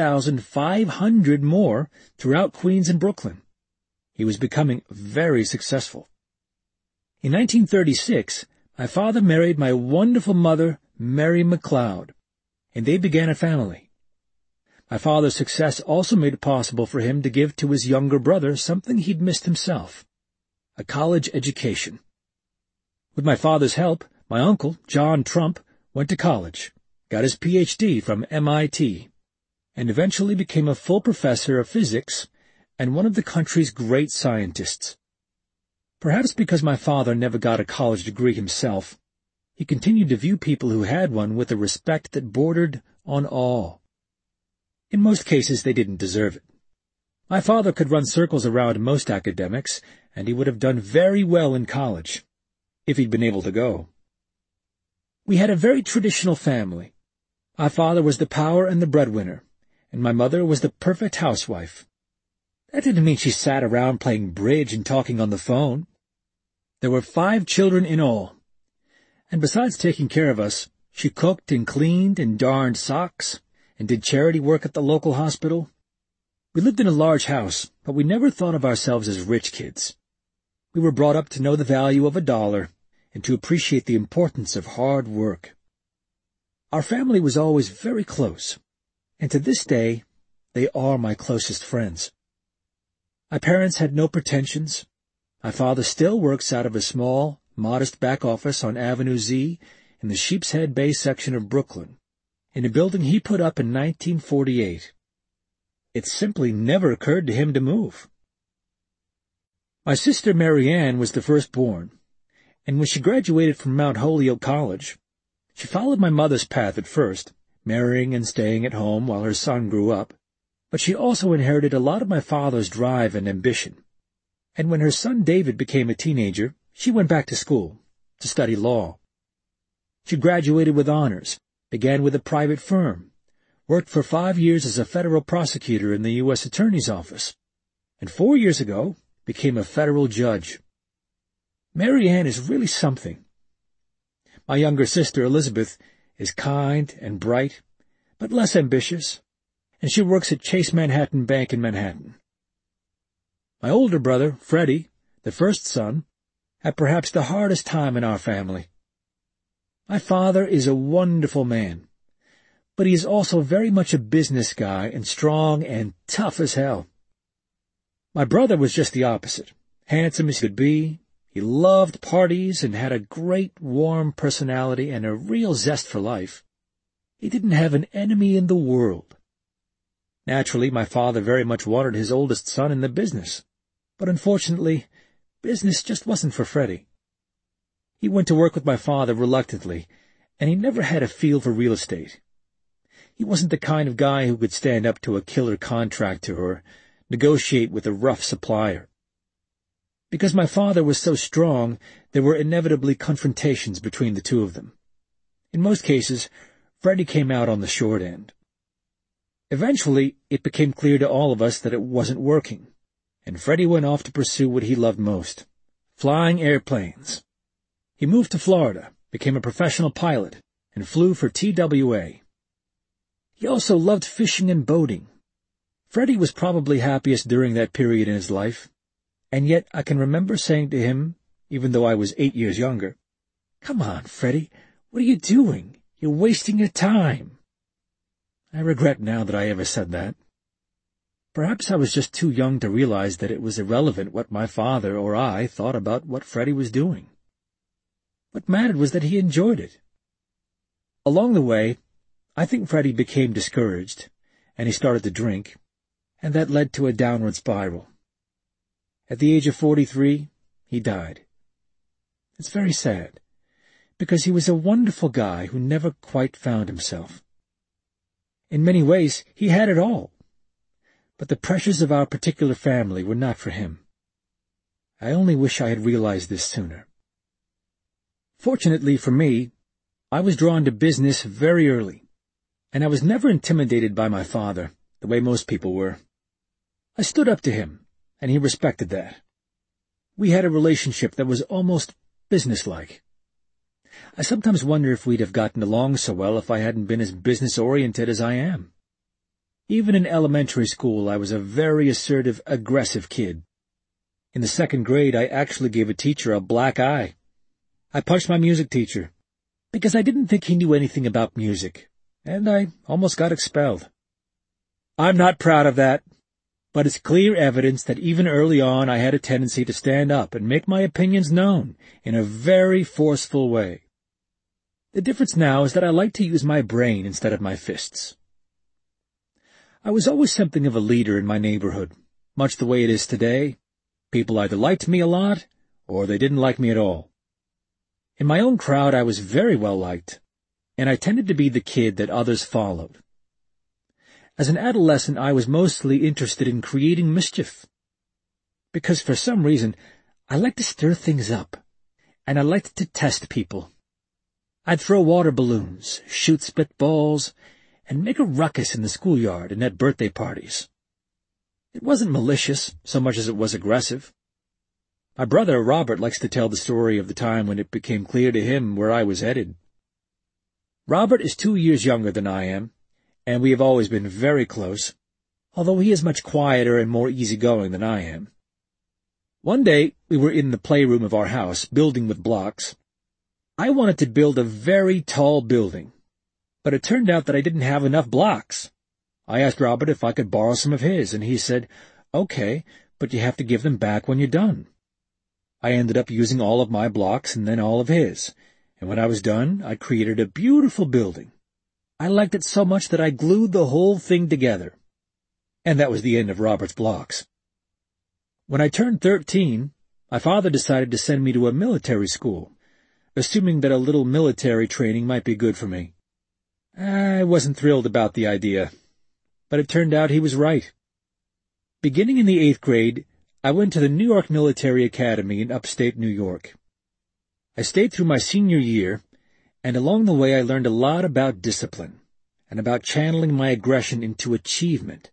2,500 more throughout Queens and Brooklyn. He was becoming very successful. In 1936, my father married my wonderful mother, Mary McLeod, and they began a family. My father's success also made it possible for him to give to his younger brother something he'd missed himself, a college education. With my father's help, my uncle, John Trump, went to college, got his Ph.D. from MIT, and eventually became a full professor of physics and one of the country's great scientists. Perhaps because my father never got a college degree himself, he continued to view people who had one with a respect that bordered on awe. In most cases, they didn't deserve it. My father could run circles around most academics, and he would have done very well in college, if he'd been able to go. We had a very traditional family. My father was the power and the breadwinner, and my mother was the perfect housewife. That didn't mean she sat around playing bridge and talking on the phone. There were 5 children in all, and besides taking care of us, she cooked and cleaned and darned socks and did charity work at the local hospital. We lived in a large house, but we never thought of ourselves as rich kids. We were brought up to know the value of a dollar and to appreciate the importance of hard work. Our family was always very close, and to this day, they are my closest friends. My parents had no pretensions. My father still works out of a small, modest back office on Avenue Z in the Sheepshead Bay section of Brooklyn, in a building he put up in 1948. It simply never occurred to him to move. My sister Mary Ann was the firstborn, and when she graduated from Mount Holyoke College, she followed my mother's path at first, marrying and staying at home while her son grew up. But she also inherited a lot of my father's drive and ambition. And when her son David became a teenager, she went back to school to study law. She graduated with honors, began with a private firm, worked for 5 years as a federal prosecutor in the U.S. Attorney's Office, and 4 years ago became a federal judge. Mary Ann is really something. My younger sister Elizabeth is kind and bright, but less ambitious, and she works at Chase Manhattan Bank in Manhattan. My older brother, Freddie, the first son, had perhaps the hardest time in our family. My father is a wonderful man, but he is also very much a business guy and strong and tough as hell. My brother was just the opposite, handsome as he could be. He loved parties and had a great, warm personality and a real zest for life. He didn't have an enemy in the world. Naturally, my father very much wanted his oldest son in the business, but unfortunately, business just wasn't for Freddie. He went to work with my father reluctantly, and he never had a feel for real estate. He wasn't the kind of guy who could stand up to a killer contractor or negotiate with a rough supplier. Because my father was so strong, there were inevitably confrontations between the two of them. In most cases, Freddie came out on the short end. Eventually, it became clear to all of us that it wasn't working, and Freddie went off to pursue what he loved most, flying airplanes. He moved to Florida, became a professional pilot, and flew for TWA. He also loved fishing and boating. Freddie was probably happiest during that period in his life, and yet I can remember saying to him, even though I was 8 years younger, "Come on, Freddie, what are you doing? You're wasting your time." I regret now that I ever said that. Perhaps I was just too young to realize that it was irrelevant what my father or I thought about what Freddie was doing. What mattered was that he enjoyed it. Along the way, I think Freddie became discouraged, and he started to drink, and that led to a downward spiral. At the age of 43, he died. It's very sad, because he was a wonderful guy who never quite found himself. In many ways, he had it all. But the pressures of our particular family were not for him. I only wish I had realized this sooner. Fortunately for me, I was drawn to business very early, and I was never intimidated by my father, the way most people were. I stood up to him, and he respected that. We had a relationship that was almost businesslike. I sometimes wonder if we'd have gotten along so well if I hadn't been as business-oriented as I am. Even in elementary school, I was a very assertive, aggressive kid. In the 2nd grade, I actually gave a teacher a black eye. I punched my music teacher, because I didn't think he knew anything about music, and I almost got expelled. I'm not proud of that, but it's clear evidence that even early on I had a tendency to stand up and make my opinions known in a very forceful way. The difference now is that I like to use my brain instead of my fists. I was always something of a leader in my neighborhood, much the way it is today. People either liked me a lot, or they didn't like me at all. In my own crowd, I was very well liked, and I tended to be the kid that others followed. As an adolescent, I was mostly interested in creating mischief, because for some reason, I liked to stir things up, and I liked to test people. I'd throw water balloons, shoot spitballs, and make a ruckus in the schoolyard and at birthday parties. It wasn't malicious so much as it was aggressive. My brother, Robert, likes to tell the story of the time when it became clear to him where I was headed. Robert is 2 years younger than I am, and we have always been very close, although he is much quieter and more easygoing than I am. One day, we were in the playroom of our house, building with blocks. I wanted to build a very tall building, but it turned out that I didn't have enough blocks. I asked Robert if I could borrow some of his, and he said, "Okay, but you have to give them back when you're done." I ended up using all of my blocks and then all of his, and when I was done, I created a beautiful building. I liked it so much that I glued the whole thing together. And that was the end of Robert's blocks. When I turned 13, my father decided to send me to a military school, assuming that a little military training might be good for me. I wasn't thrilled about the idea, but it turned out he was right. Beginning in the 8th grade, I went to the New York Military Academy in upstate New York. I stayed through my senior year, and along the way I learned a lot about discipline and about channeling my aggression into achievement.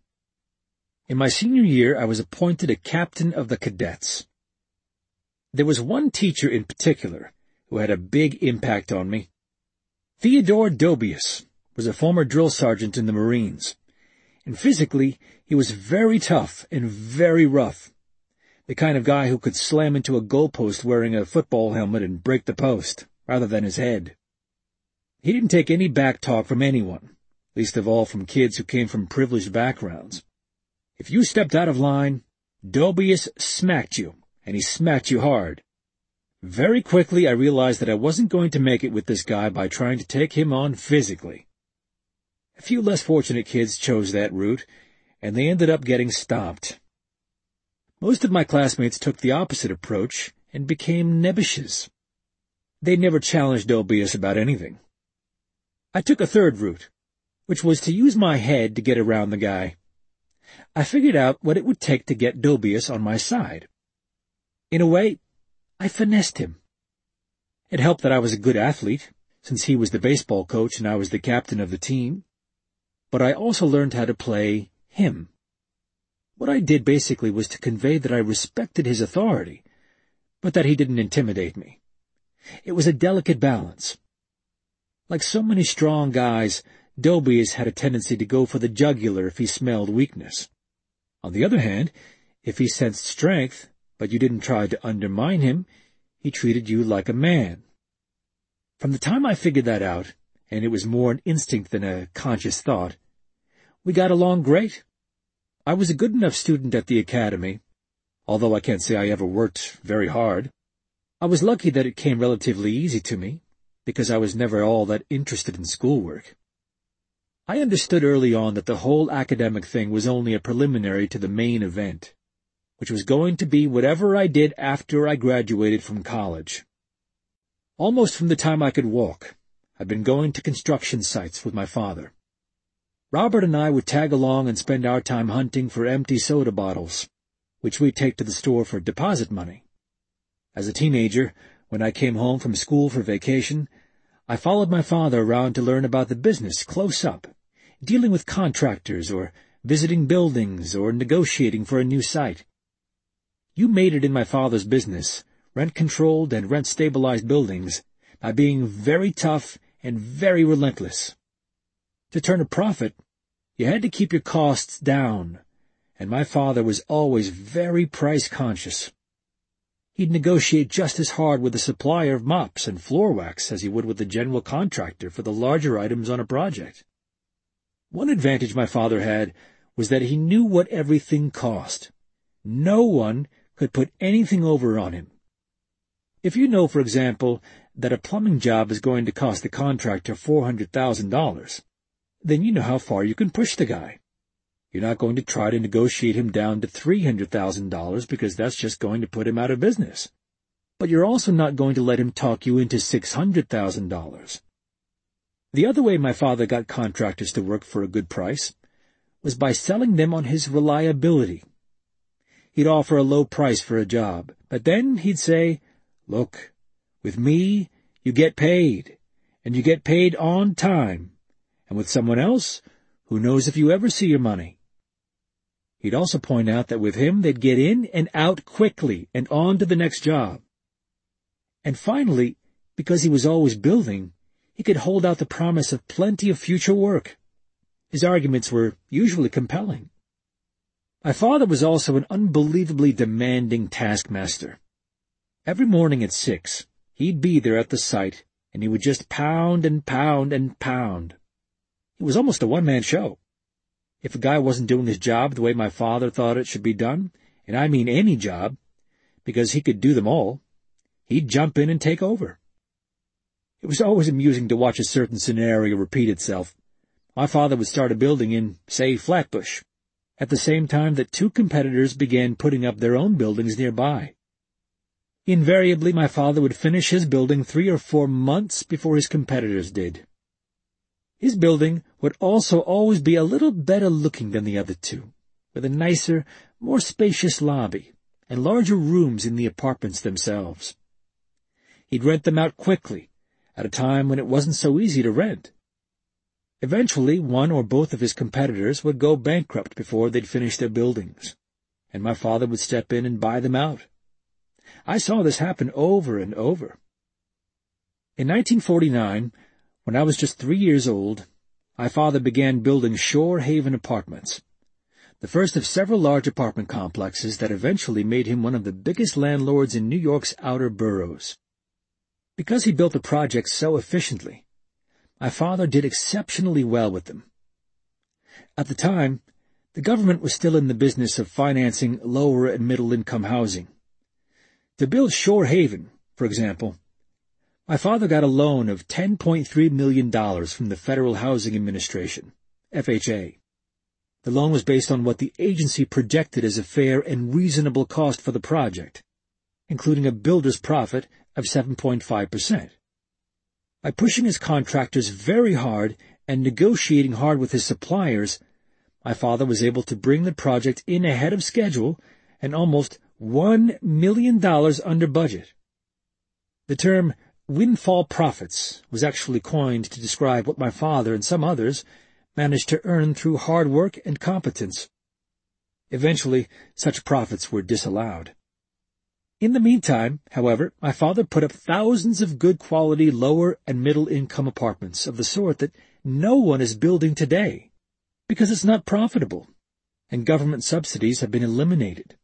In my senior year, I was appointed a captain of the cadets. There was one teacher in particular who had a big impact on me. Theodore Dobius was a former drill sergeant in the Marines, and physically he was very tough and very rough, the kind of guy who could slam into a goalpost wearing a football helmet and break the post, rather than his head. He didn't take any back talk from anyone, least of all from kids who came from privileged backgrounds. If you stepped out of line, Dobius smacked you, and he smacked you hard. Very quickly I realized that I wasn't going to make it with this guy by trying to take him on physically. A few less fortunate kids chose that route, and they ended up getting stomped. Most of my classmates took the opposite approach and became nebbishes. They never challenged Dobius about anything. I took a third route, which was to use my head to get around the guy. I figured out what it would take to get Dobius on my side. In a way, I finessed him. It helped that I was a good athlete, since he was the baseball coach and I was the captain of the team. But I also learned how to play him. What I did basically was to convey that I respected his authority, but that he didn't intimidate me. It was a delicate balance. Like so many strong guys, Dobius had a tendency to go for the jugular if he smelled weakness. On the other hand, if he sensed strength, but you didn't try to undermine him, he treated you like a man. From the time I figured that out, and it was more an instinct than a conscious thought, we got along great. I was a good enough student at the academy, although I can't say I ever worked very hard. I was lucky that it came relatively easy to me, because I was never all that interested in schoolwork. I understood early on that the whole academic thing was only a preliminary to the main event, which was going to be whatever I did after I graduated from college. Almost from the time I could walk, I'd been going to construction sites with my father. Robert and I would tag along and spend our time hunting for empty soda bottles, which we'd take to the store for deposit money. As a teenager, When I came home from school for vacation, I followed my father around to learn about the business close up, dealing with contractors or visiting buildings or negotiating for a new site. You made it in my father's business, rent-controlled and rent-stabilized buildings, by being very tough and very relentless. To turn a profit, you had to keep your costs down, and my father was always very price-conscious. He'd negotiate just as hard with the supplier of mops and floor wax as he would with the general contractor for the larger items on a project. One advantage my father had was that he knew what everything cost. No one could put anything over on him. If you know, for example, that a plumbing job is going to cost the contractor $400,000, then you know how far you can push the guy. You're not going to try to negotiate him down to $300,000 because that's just going to put him out of business. But you're also not going to let him talk you into $600,000. The other way my father got contractors to work for a good price was by selling them on his reliability. He'd offer a low price for a job, but then he'd say, "Look, with me, you get paid, and you get paid on time, and with someone else, who knows if you ever see your money." He'd also point out that with him they'd get in and out quickly and on to the next job. And finally, because he was always building, he could hold out the promise of plenty of future work. His arguments were usually compelling. My father was also an unbelievably demanding taskmaster. Every morning at 6, he'd be there at the site, and he would just pound and pound and pound. It was almost a one-man show. If a guy wasn't doing his job the way my father thought it should be done, and I mean any job, because he could do them all, he'd jump in and take over. It was always amusing to watch a certain scenario repeat itself. My father would start a building in, say, Flatbush, at the same time that 2 competitors began putting up their own buildings nearby. Invariably, my father would finish his building 3 or 4 months before his competitors did. His building would also always be a little better looking than the other 2, with a nicer, more spacious lobby, and larger rooms in the apartments themselves. He'd rent them out quickly, at a time when it wasn't so easy to rent. Eventually, one or both of his competitors would go bankrupt before they'd finish their buildings, and my father would step in and buy them out. I saw this happen over and over. In 1949, when I was just 3 years old, my father began building Shore Haven Apartments, the first of several large apartment complexes that eventually made him one of the biggest landlords in New York's outer boroughs. Because he built the projects so efficiently, my father did exceptionally well with them. At the time, the government was still in the business of financing lower and middle-income housing. To build Shore Haven, for example, my father got a loan of $10.3 million from the Federal Housing Administration, FHA. The loan was based on what the agency projected as a fair and reasonable cost for the project, including a builder's profit of 7.5%. By pushing his contractors very hard and negotiating hard with his suppliers, my father was able to bring the project in ahead of schedule and almost $1 million under budget. The term windfall profits was actually coined to describe what my father and some others managed to earn through hard work and competence. Eventually, such profits were disallowed. In the meantime, however, my father put up thousands of good-quality lower- and middle-income apartments of the sort that no one is building today, because it's not profitable, and government subsidies have been eliminated.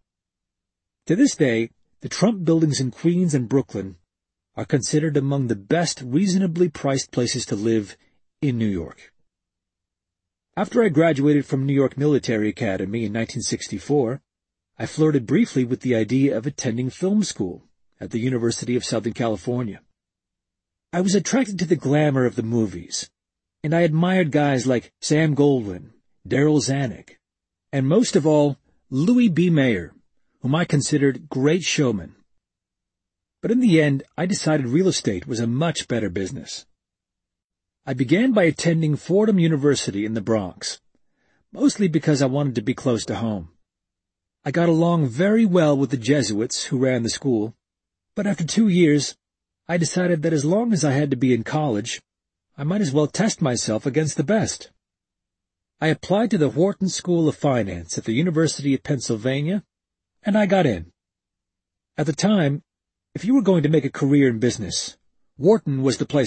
To this day, the Trump buildings in Queens and Brooklyn are considered among the best reasonably priced places to live in New York. After I graduated from New York Military Academy in 1964, I flirted briefly with the idea of attending film school at the University of Southern California. I was attracted to the glamour of the movies, and I admired guys like Sam Goldwyn, Daryl Zanuck, and most of all, Louis B. Mayer, whom I considered great showmen. But in the end, I decided real estate was a much better business. I began by attending Fordham University in the Bronx, mostly because I wanted to be close to home. I got along very well with the Jesuits who ran the school, but after 2 years, I decided that as long as I had to be in college, I might as well test myself against the best. I applied to the Wharton School of Finance at the University of Pennsylvania, and I got in. At the time, if you were going to make a career in business, Wharton was the place